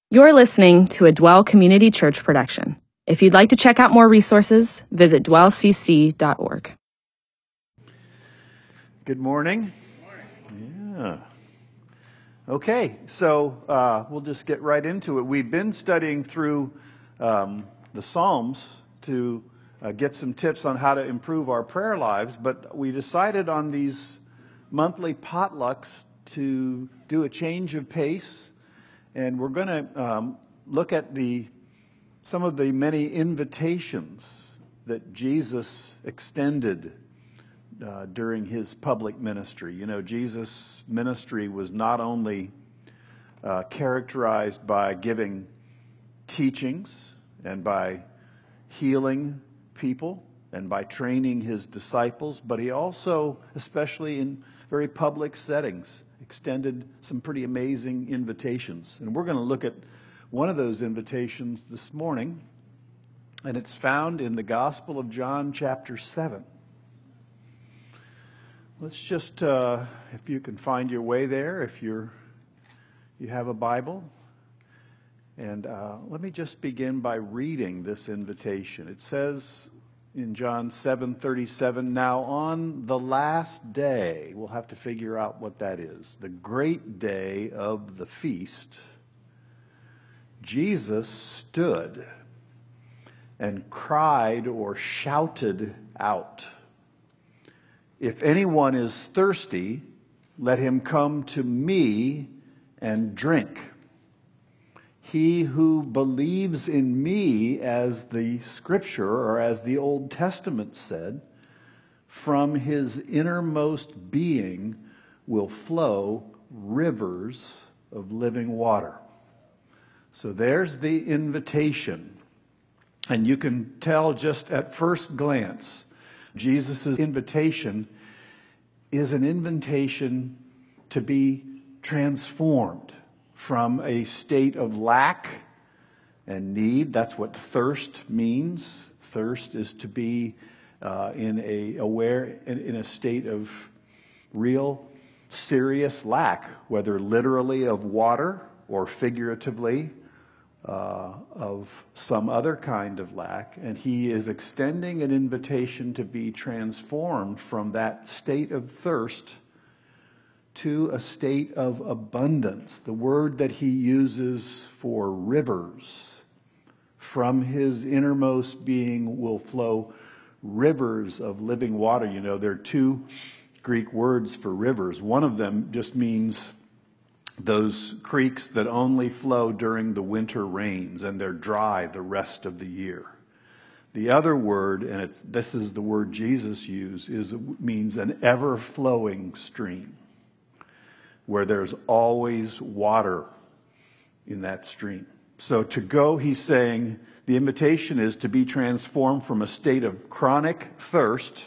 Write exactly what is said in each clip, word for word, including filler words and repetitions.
You're listening to a Dwell Community Church production. If you'd like to check out more resources, visit dwell c c dot org. Good morning. Yeah. Okay, so uh, we'll just get right into it. We've been studying through um, the Psalms to uh, get some tips on how to improve our prayer lives, but we decided on these monthly potlucks to do a change of pace, and we're going to um, look at the some of the many invitations that Jesus extended Uh, during his public ministry. You know, Jesus' ministry was not only uh, characterized by giving teachings and by healing people and by training his disciples, but he also, especially in very public settings, extended some pretty amazing invitations. And we're going to look at one of those invitations this morning, and it's found in the Gospel of John, chapter seven. Let's just, uh, if you can find your way there, if you're, you have a Bible. And uh, let me just begin by reading this invitation. It says in John seven thirty-seven, "Now on the last day," we'll have to figure out what that is, "the great day of the feast, Jesus stood and cried or shouted out, 'If anyone is thirsty, let him come to me and drink. He who believes in me,' as the Scripture or as the Old Testament said, 'from his innermost being will flow rivers of living water.'" So there's the invitation. And you can tell just at first glance, Jesus' invitation is an invitation to be transformed from a state of lack and need. That's what thirst means. Thirst is to be uh, in a aware in, in a state of real, serious lack, whether literally of water or figuratively Uh, of some other kind of lack, and he is extending an invitation to be transformed from that state of thirst to a state of abundance. The word that he uses for rivers, "from his innermost being will flow rivers of living water." You know, there are two Greek words for rivers. One of them just means those creeks that only flow during the winter rains and they're dry the rest of the year. The other word, and it's this is the word Jesus used, is means an ever-flowing stream, where there's always water in that stream. So to go, he's saying, the invitation is to be transformed from a state of chronic thirst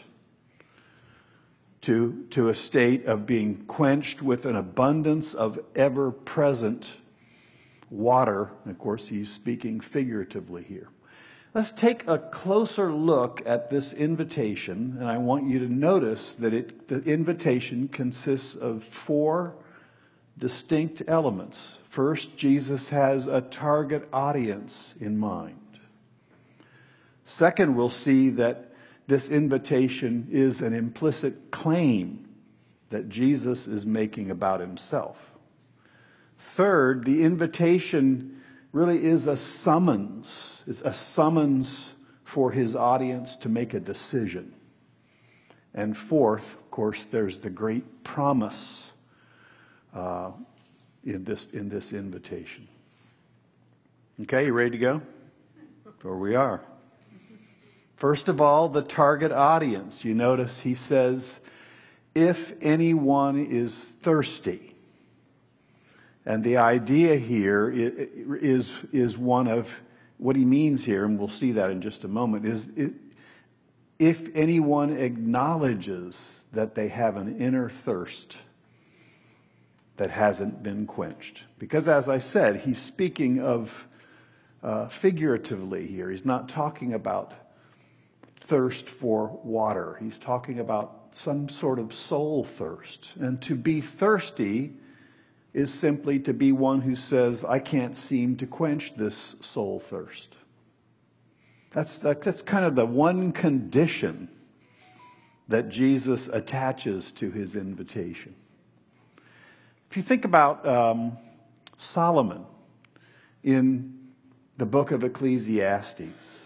To, to a state of being quenched with an abundance of ever-present water. And of course, he's speaking figuratively here. Let's take a closer look at this invitation, and I want you to notice that it, the invitation consists of four distinct elements. First, Jesus has a target audience in mind. Second, we'll see that this invitation is an implicit claim that Jesus is making about himself. Third, the invitation really is a summons. It's a summons for his audience to make a decision. And fourth, of course, there's the great promise uh, in this in this invitation. Okay, you ready to go? There we are. First of all, the target audience. You notice he says, "if anyone is thirsty." And the idea here is, is one of, what he means here, and we'll see that in just a moment, is it, if anyone acknowledges that they have an inner thirst that hasn't been quenched. Because as I said, he's speaking of uh, figuratively here. He's not talking about thirst for water. He's talking about some sort of soul thirst. And to be thirsty is simply to be one who says, I can't seem to quench this soul thirst. That's, that, that's kind of the one condition that Jesus attaches to his invitation. If you think about um, Solomon in the book of Ecclesiastes,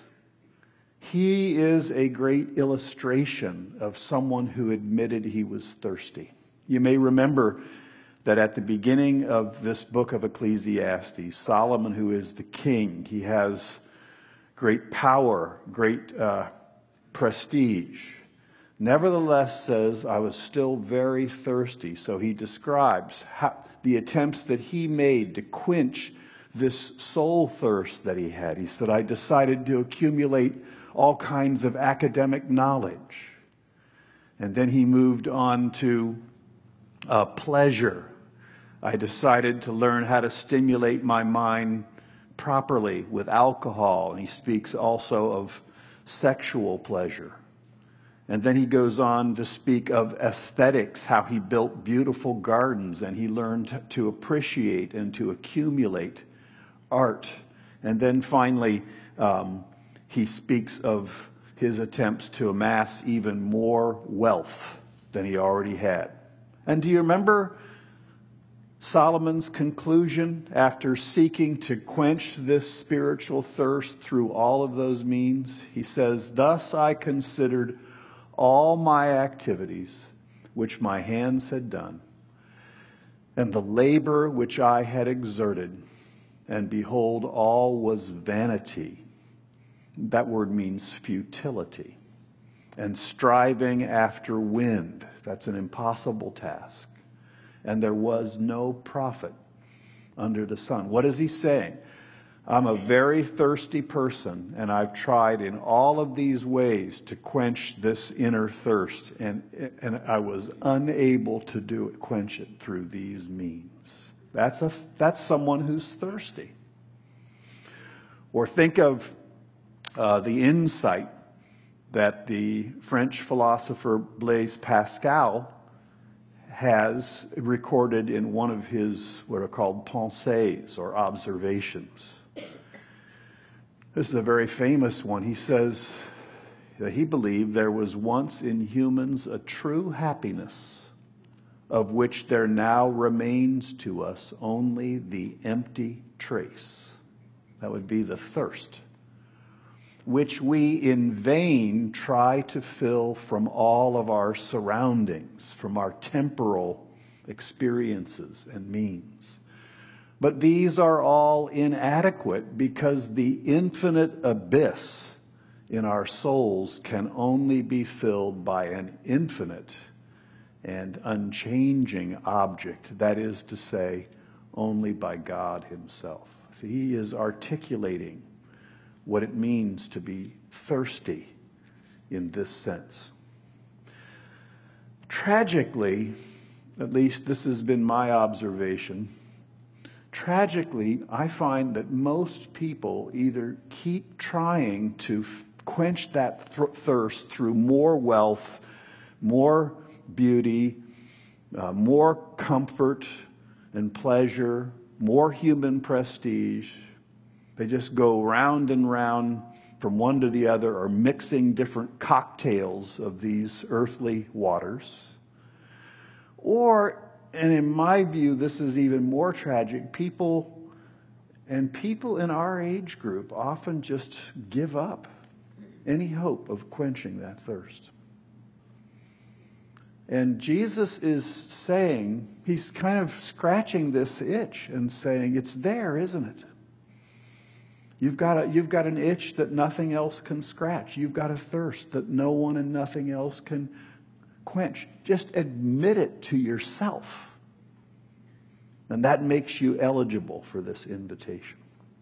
he is a great illustration of someone who admitted he was thirsty. You may remember that at the beginning of this book of Ecclesiastes, Solomon, who is the king, he has great power, great uh, prestige. Nevertheless says, I was still very thirsty. So he describes how, the attempts that he made to quench this soul thirst that he had. He said, I decided to accumulate all kinds of academic knowledge. And then he moved on to uh, pleasure. I decided to learn how to stimulate my mind properly with alcohol. And he speaks also of sexual pleasure. And then he goes on to speak of aesthetics, how he built beautiful gardens and he learned to appreciate and to accumulate art. And then finally, um, he speaks of his attempts to amass even more wealth than he already had. And do you remember Solomon's conclusion after seeking to quench this spiritual thirst through all of those means? He says, thus I considered all my activities which my hands had done, and the labor which I had exerted, and behold, all was vanity. That word means futility. And striving after wind. That's an impossible task. And there was no profit under the sun. What is he saying? I'm a very thirsty person, and I've tried in all of these ways to quench this inner thirst, and, and I was unable to do it, quench it through these means. That's a, that's someone who's thirsty. Or think of uh, the insight that the French philosopher Blaise Pascal has recorded in one of his what are called pensées or observations. This is a very famous one. He says that he believed there was once in humans a true happiness of which there now remains to us only the empty trace. That would be the thirst, which we in vain try to fill from all of our surroundings, from our temporal experiences and means. But these are all inadequate because the infinite abyss in our souls can only be filled by an infinite and unchanging object, that is to say, only by God himself. So he is articulating what it means to be thirsty in this sense. Tragically, at least this has been my observation, tragically, I find that most people either keep trying to f- quench that th- thirst through more wealth, more beauty, uh, more comfort and pleasure, more human prestige. They just go round and round from one to the other, or mixing different cocktails of these earthly waters. Or, and in my view, this is even more tragic, people and people in our age group often just give up any hope of quenching that thirst. And Jesus is saying, he's kind of scratching this itch and saying, it's there, isn't it? You've got a, you've got an itch that nothing else can scratch. You've got a thirst that no one and nothing else can quench. Just admit it to yourself. And that makes you eligible for this invitation.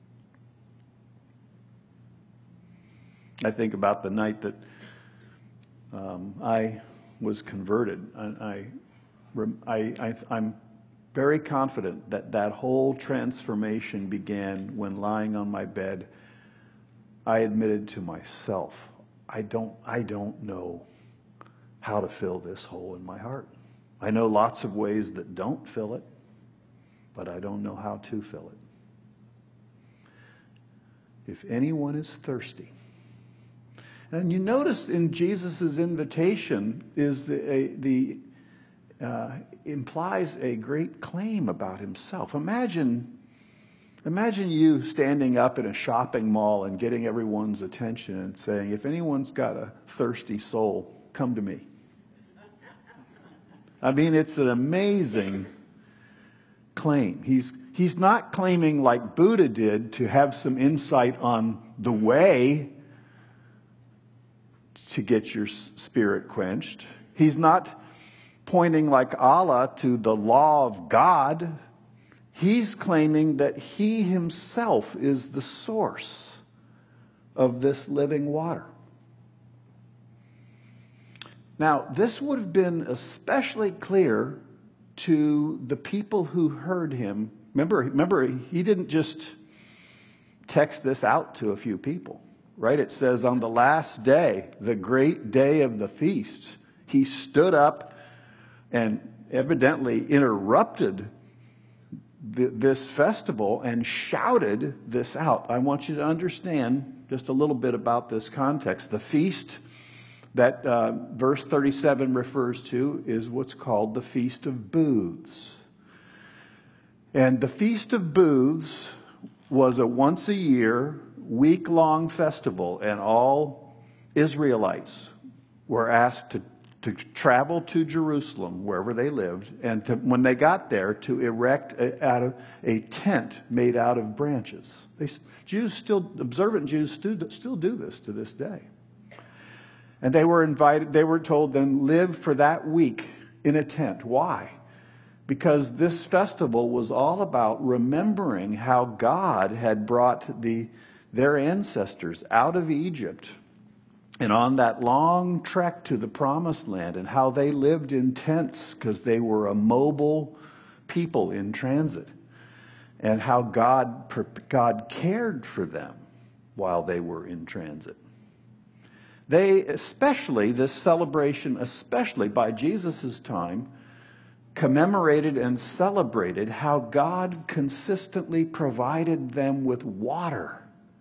I think about the night that um, I was converted. I, I, I, I'm very confident that that whole transformation began when, lying on my bed, I admitted to myself, I don't, I don't know how to fill this hole in my heart. I know lots of ways that don't fill it. but I don't know how to fill it. If anyone is thirsty. And you notice in Jesus' invitation is the, a, the uh, implies a great claim about himself. Imagine, imagine you standing up in a shopping mall and getting everyone's attention and saying, if anyone's got a thirsty soul, come to me. I mean, it's an amazing claim. He's, he's not claiming like Buddha did to have some insight on the way to get your spirit quenched. He's not pointing like Allah to the law of God. He's claiming that he himself is the source of this living water. Now, this would have been especially clear to the people who heard him. Remember, remember, he didn't just text this out to a few people, right? It says on the last day, the great day of the feast, he stood up and evidently interrupted th- this festival and shouted this out. I want you to understand just a little bit about this context. The feast that uh, verse thirty-seven refers to is what's called the Feast of Booths. And the Feast of Booths was a once a year, week-long festival, and all Israelites were asked to, to travel to Jerusalem, wherever they lived, and to, when they got there, to erect a, out of a tent made out of branches. They, Jews still, observant Jews still, still do this to this day. And they were invited, they were told then, live for that week in a tent. Why? Because this festival was all about remembering how God had brought the, their ancestors out of Egypt and on that long trek to the Promised Land, and how they lived in tents because they were a mobile people in transit, and how God, God cared for them while they were in transit. They especially, this celebration, especially by Jesus' time, commemorated and celebrated how God consistently provided them with water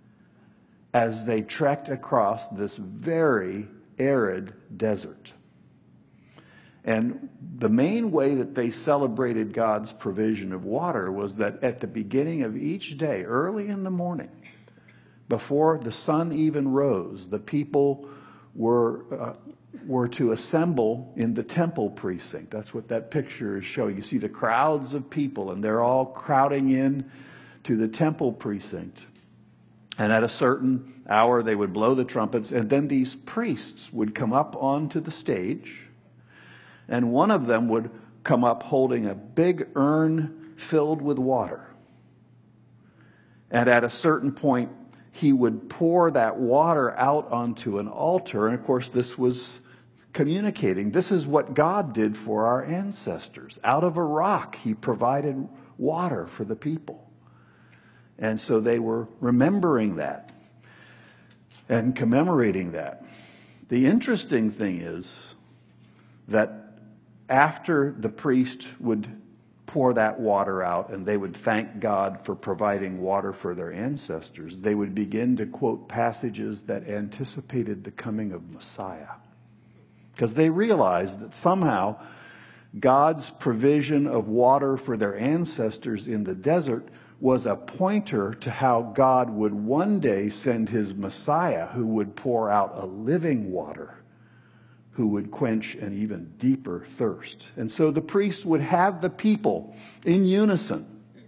as they trekked across this very arid desert. And the main way that they celebrated God's provision of water was that at the beginning of each day, early in the morning, before the sun even rose, the people were uh, were to assemble in the temple precinct. That's what that picture is showing. You see the crowds of people, and they're all crowding in to the temple precinct. And at a certain hour, they would blow the trumpets, and then these priests would come up onto the stage, and one of them would come up holding a big urn filled with water. And at a certain point, he would pour that water out onto an altar. And of course, this was communicating, this is what God did for our ancestors. Out of a rock, he provided water for the people. And so they were remembering that and commemorating that. The interesting thing is that after the priest would pour that water out and they would thank God for providing water for their ancestors, they would begin to quote passages that anticipated the coming of Messiah. Because they realized that somehow God's provision of water for their ancestors in the desert was a pointer to how God would one day send his Messiah, who would pour out a living water, who would quench an even deeper thirst. And so the priest would have the people in unison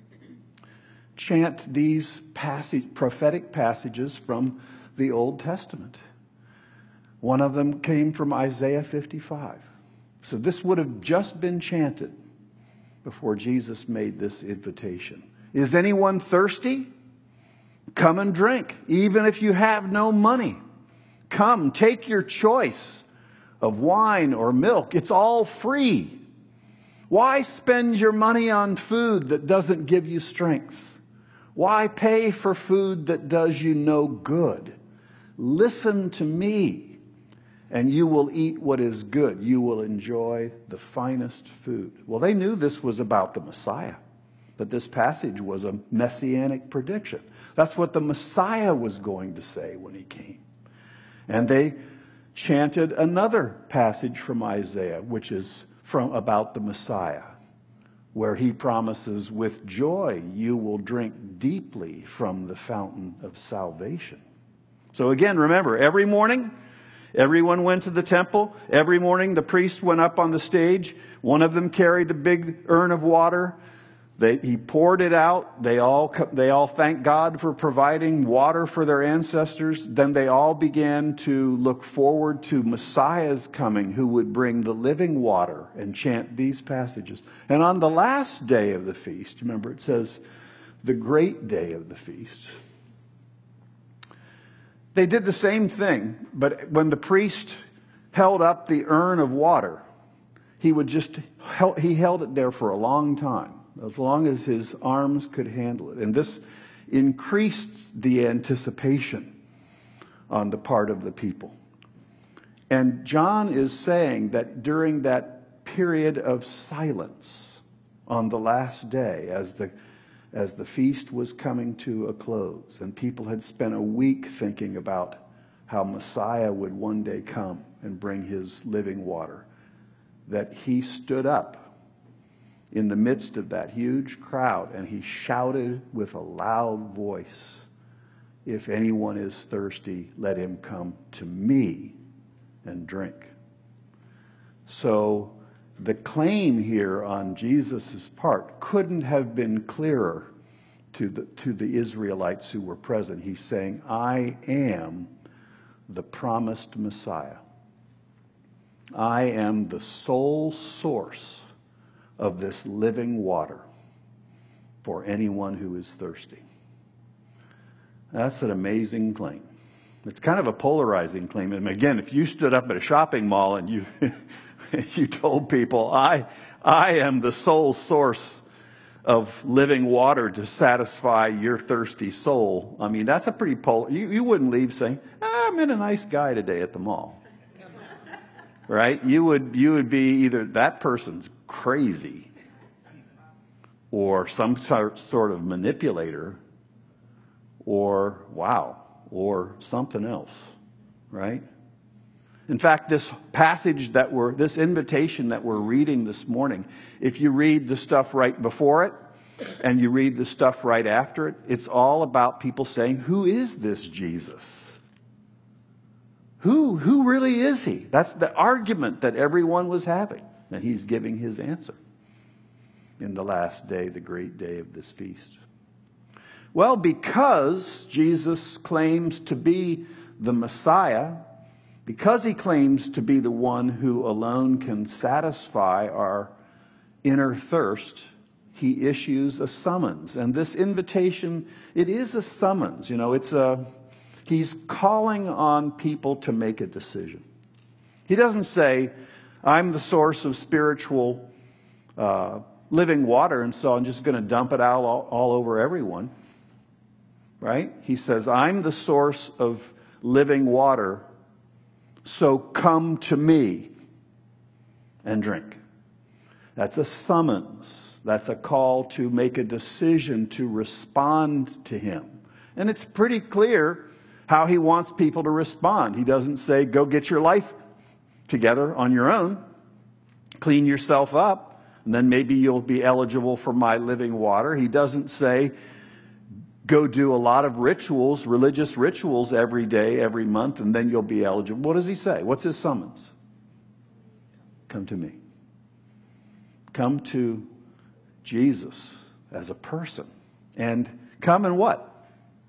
chant these passage, prophetic passages from the Old Testament. One of them came from Isaiah fifty-five. So this would have just been chanted before Jesus made this invitation. Is anyone thirsty? Come and drink, even if you have no money. Come, take your choice of wine or milk. It's all free. Why spend your money on food that doesn't give you strength? Why pay for food that does you no good? Listen to me, and you will eat what is good. You will enjoy the finest food. Well, they knew this was about the Messiah. But this passage was a messianic prediction. That's what the Messiah was going to say when he came. And they chanted another passage from Isaiah, which is from about the Messiah, where he promises, with joy you will drink deeply from the fountain of salvation. So again, remember, every morning, everyone went to the temple. Every morning, the priest went up on the stage. One of them carried a big urn of water. They, he poured it out. They all, they all thanked God for providing water for their ancestors. Then they all began to look forward to Messiah's coming, who would bring the living water, and chant these passages. And on the last day of the feast, remember it says, the great day of the feast, they did the same thing, but when the priest held up the urn of water, he would just, he held it there for a long time, as long as his arms could handle it. And this increased the anticipation on the part of the people. And John is saying that during that period of silence on the last day, as the as the feast was coming to a close, and people had spent a week thinking about how Messiah would one day come and bring his living water, that he stood up in the midst of that huge crowd and he shouted with a loud voice, "If anyone is thirsty, let him come to me and drink." So the claim here on Jesus' part couldn't have been clearer to the, to the Israelites who were present. He's saying, I am the promised Messiah. I am the sole source of this living water for anyone who is thirsty. That's an amazing claim. It's kind of a polarizing claim. And again, if you stood up at a shopping mall and you you told people, I, I am the sole source of living water to satisfy your thirsty soul. I mean, that's a pretty polar. You, you wouldn't leave saying, ah, I met a nice guy today at the mall. Right? You would, you would be either that person's crazy or some sort of manipulator or wow, or something else. Right? In fact, this passage that we're, this invitation that we're reading this morning, if you read the stuff right before it and you read the stuff right after it, it's all about people saying, who is this Jesus? Who, who really is he? That's the argument that everyone was having. And he's giving his answer in the last day, the great day of this feast. Well, because Jesus claims to be the Messiah, because he claims to be the one who alone can satisfy our inner thirst, he issues a summons. And this invitation, it is a summons. You know, it's a, he's calling on people to make a decision. He doesn't say, I'm the source of spiritual uh, living water, and so I'm just going to dump it out all, all over everyone. Right? He says, I'm the source of living water, so come to me and drink. That's a summons. That's a call to make a decision to respond to him. And it's pretty clear how he wants people to respond. He doesn't say, go get your life together on your own, clean yourself up, and then maybe you'll be eligible for my living water. He doesn't say, go do a lot of rituals, religious rituals every day, every month, and then you'll be eligible. What does he say? What's his summons? Come to me. Come to Jesus as a person. And come and what?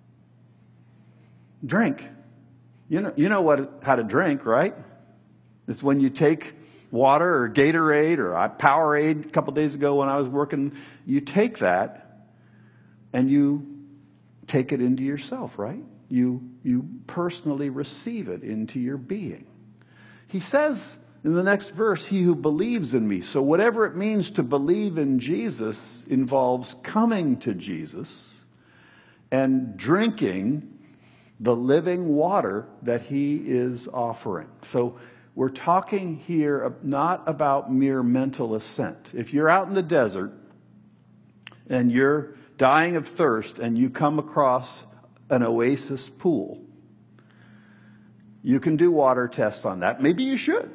Drink. You know, you know what how to drink, right? It's when you take water or Gatorade or Powerade a couple days ago when I was working, you take that and you take it into yourself, right? You, you personally receive it into your being. He says in the next verse, he who believes in me. So whatever it means to believe in Jesus involves coming to Jesus and drinking the living water that he is offering. So we're talking here not about mere mental assent. If you're out in the desert and you're dying of thirst and you come across an oasis pool, you can do water tests on that. Maybe you should.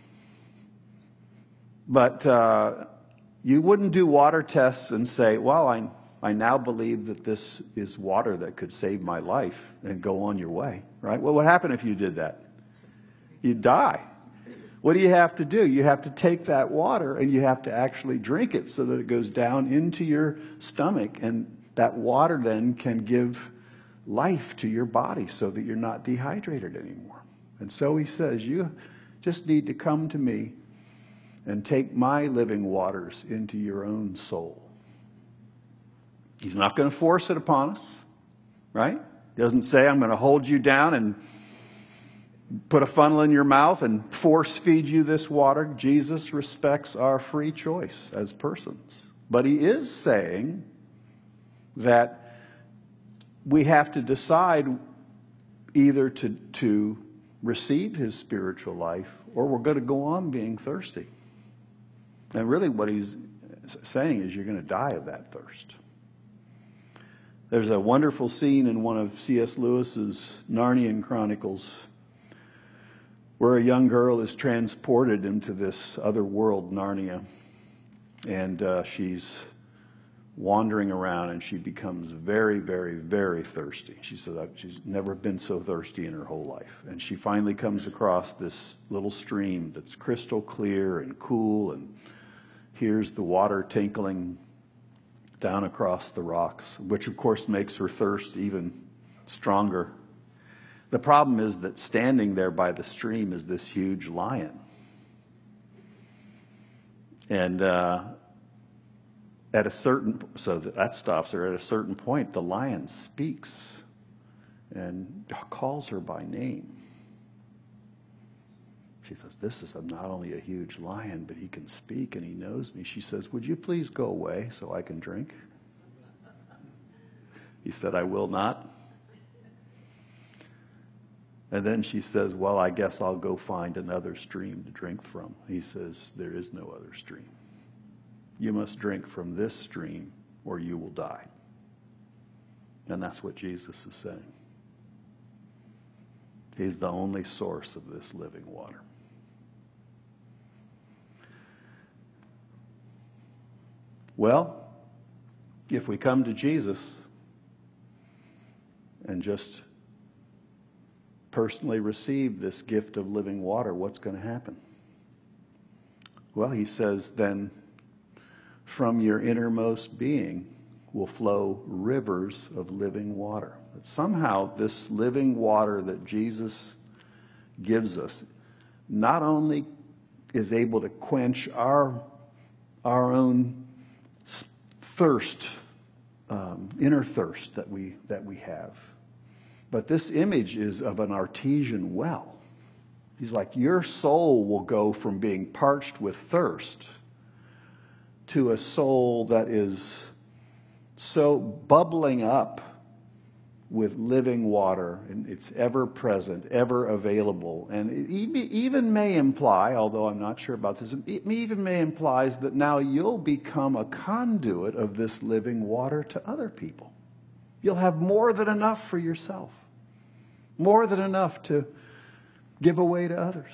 But uh, you wouldn't do water tests and say, well, I, I now believe that this is water that could save my life, and go on your way, right? Well, what would happen if you did that? You'd die. What do you have to do? You have to take that water and you have to actually drink it so that it goes down into your stomach, and that water then can give life to your body so that you're not dehydrated anymore. And so he says, you just need to come to me and take my living waters into your own soul. He's not going to force it upon us, right? He doesn't say, I'm going to hold you down and put a funnel in your mouth and force feed you this water. Jesus respects our free choice as persons. But he is saying that we have to decide either to, to receive his spiritual life, or we're going to go on being thirsty. And really what he's saying is you're going to die of that thirst. There's a wonderful scene in one of C S Lewis's Narnian Chronicles where a young girl is transported into this other world, Narnia, and uh, she's wandering around, and she becomes very, very, very thirsty. She said she's never been so thirsty in her whole life. And she finally comes across this little stream that's crystal clear and cool, and hears the water tinkling down across the rocks, which of course makes her thirst even stronger. The problem is that standing there by the stream is this huge lion. And uh, at a certain, so that stops her. At a certain point, the lion speaks and calls her by name. She says, this is not only a huge lion, but he can speak and he knows me. She says, would you please go away so I can drink? He said, I will not. And then she says, well, I guess I'll go find another stream to drink from. He says, there is no other stream. You must drink from this stream or you will die. And that's what Jesus is saying. He's the only source of this living water. Well, if we come to Jesus and just personally receive this gift of living water, what's going to happen? Well, he says, then from your innermost being will flow rivers of living water. But somehow this living water that Jesus gives us not only is able to quench our, our own thirst, um, inner thirst that we, that we have, but this image is of an artesian well. He's like, your soul will go from being parched with thirst to a soul that is so bubbling up with living water, and it's ever present, ever available. And it even may imply, although I'm not sure about this, it even may implies that now you'll become a conduit of this living water to other people. You'll have more than enough for yourself, more than enough to give away to others.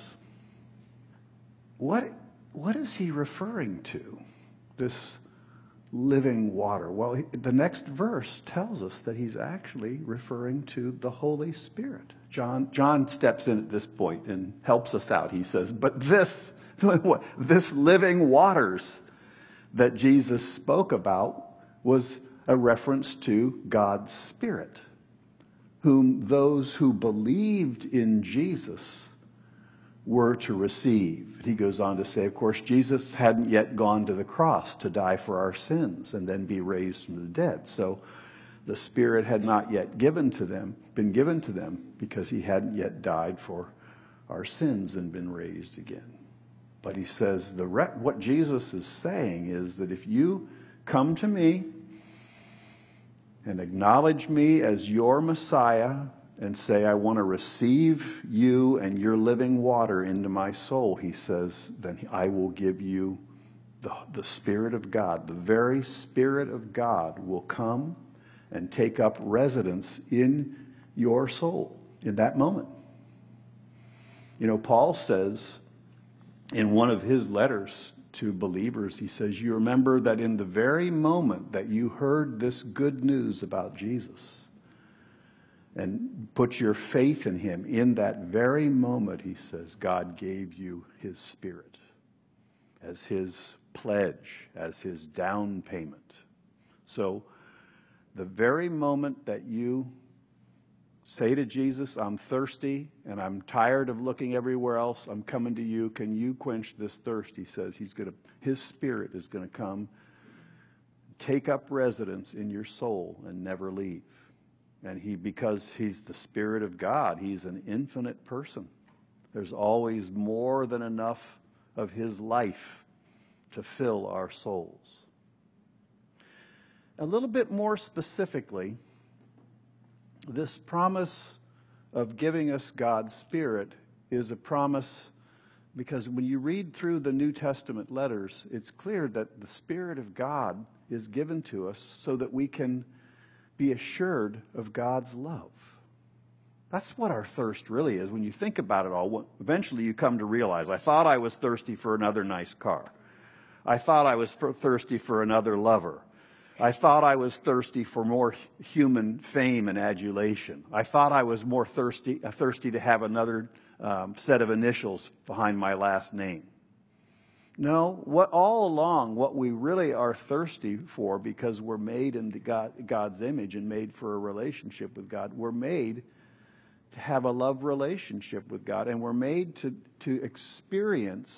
What, what is he referring to, this living water? Well, he, the next verse tells us that he's actually referring to the Holy Spirit. John, John steps in at this point and helps us out. He says, but this, this living waters that Jesus spoke about was a reference to God's Spirit, whom those who believed in Jesus were to receive. He goes on to say, of course, Jesus hadn't yet gone to the cross to die for our sins and then be raised from the dead. So the Spirit had not yet given to them, been given to them, because he hadn't yet died for our sins and been raised again. But he says, the re- what Jesus is saying is that if you come to me and acknowledge me as your Messiah and say, I want to receive you and your living water into my soul, he says, then I will give you the, the Spirit of God, the very Spirit of God will come and take up residence in your soul in that moment. You know, Paul says in one of his letters to believers, he says, you remember that in the very moment that you heard this good news about Jesus and put your faith in him, in that very moment, he says, God gave you his Spirit as his pledge, as his down payment. So the very moment that you say to Jesus, I'm thirsty and I'm tired of looking everywhere else, I'm coming to you, can you quench this thirst? He says he's going to, his Spirit is going to come, take up residence in your soul and never leave. And he, because he's the Spirit of God, he's an infinite person. There's always more than enough of his life to fill our souls. A little bit more specifically, this promise of giving us God's Spirit is a promise because when you read through the New Testament letters, it's clear that the Spirit of God is given to us so that we can be assured of God's love. That's what our thirst really is. When you think about it all, eventually you come to realize, I thought I was thirsty for another nice car. I thought I was thirsty for another lover. I thought I was thirsty for more human fame and adulation. I thought I was more thirsty, uh, thirsty to have another um, set of initials behind my last name. No, what all along, what we really are thirsty for, because we're made in the God, God's image and made for a relationship with God, we're made to have a love relationship with God, and we're made to, to experience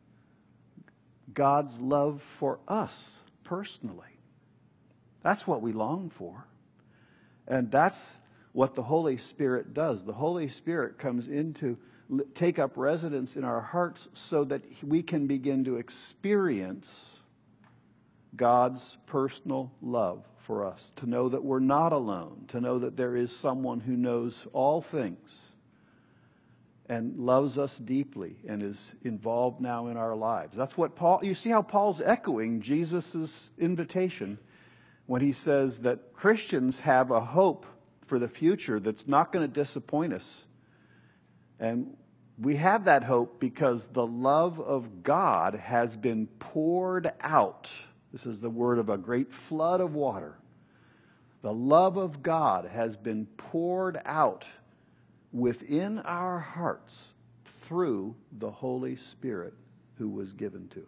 God's love for us personally. That's what we long for. And that's what the Holy Spirit does. The Holy Spirit comes in to take up residence in our hearts so that we can begin to experience God's personal love for us, to know that we're not alone, to know that there is someone who knows all things and loves us deeply and is involved now in our lives. That's what Paul, you see how Paul's echoing Jesus' invitation when he says that Christians have a hope for the future that's not going to disappoint us. And we have that hope because the love of God has been poured out. This is the word of a great flood of water. The love of God has been poured out within our hearts through the Holy Spirit who was given to us.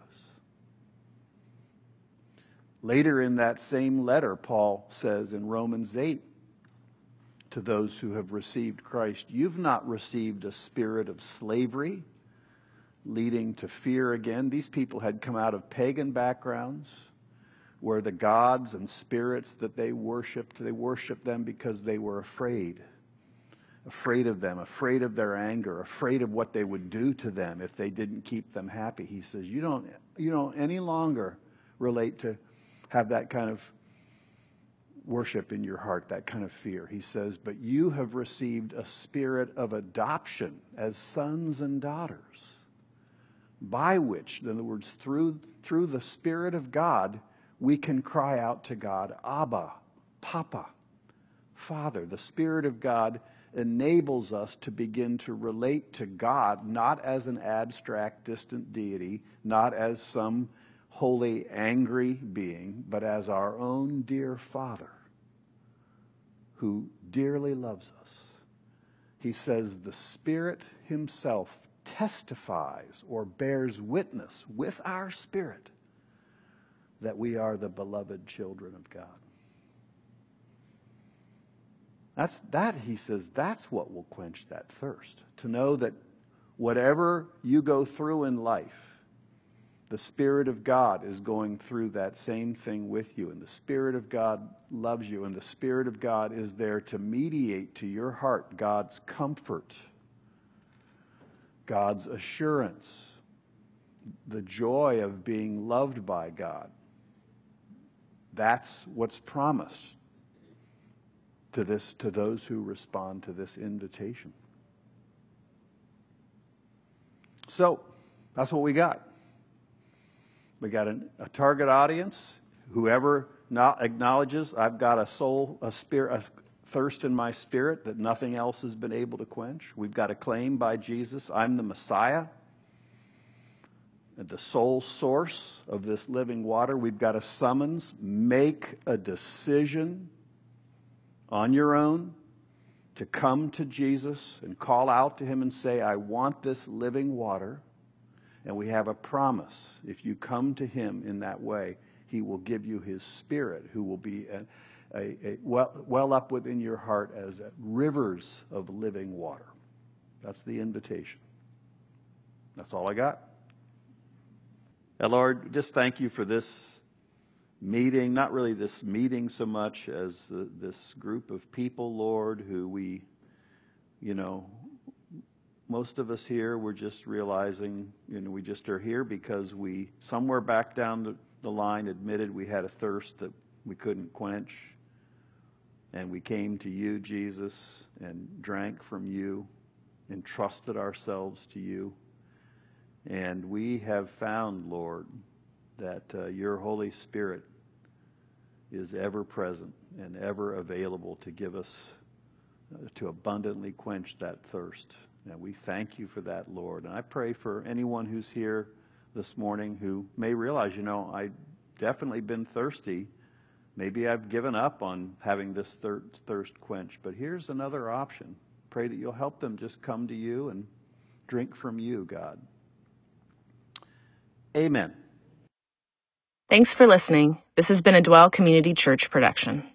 Later in that same letter, Paul says in Romans eight to those who have received Christ, you've not received a spirit of slavery leading to fear again. These people had come out of pagan backgrounds where the gods and spirits that they worshipped, they worshipped them because they were afraid. Afraid of them, afraid of their anger, afraid of what they would do to them if they didn't keep them happy. He says, you don't, you don't any longer relate to have that kind of worship in your heart, that kind of fear. He says, but you have received a spirit of adoption as sons and daughters, by which, in other words, through, through the Spirit of God, we can cry out to God, Abba, Papa, Father. The Spirit of God enables us to begin to relate to God, not as an abstract, distant deity, not as some holy, angry being, but as our own dear Father who dearly loves us. He says the Spirit himself testifies or bears witness with our spirit that we are the beloved children of God. That's that, he says, that's what will quench that thirst. To know that whatever you go through in life, the Spirit of God is going through that same thing with you. And the Spirit of God loves you. And the Spirit of God is there to mediate to your heart God's comfort, God's assurance, the joy of being loved by God. That's what's promised to this, to those who respond to this invitation. So, that's what we got. We got an, a target audience. Whoever not acknowledges I've got a soul, a spirit, a thirst in my spirit that nothing else has been able to quench. We've got a claim by Jesus. I'm the Messiah, the sole source of this living water. We've got a summons. Make a decision on your own to come to Jesus and call out to him and say, I want this living water. And we have a promise. If you come to him in that way, he will give you his spirit, who will be a, a, a well, well up within your heart as rivers of living water. That's the invitation. That's all I got. And Lord, just thank you for this meeting, not really this meeting so much as uh, this group of people, Lord, who we, you know, most of us here, we're just realizing, you know, we just are here because we, somewhere back down the, the line, admitted we had a thirst that we couldn't quench. And we came to you, Jesus, and drank from you, entrusted ourselves to you. And we have found, Lord, that uh, your Holy Spirit is ever present and ever available to give us, uh, to abundantly quench that thirst. And we thank you for that, Lord. And I pray for anyone who's here this morning who may realize, you know, I've definitely been thirsty. Maybe I've given up on having this thir- thirst quenched. But here's another option. Pray that you'll help them just come to you and drink from you, God. Amen. Thanks for listening. This has been a Dwell Community Church production.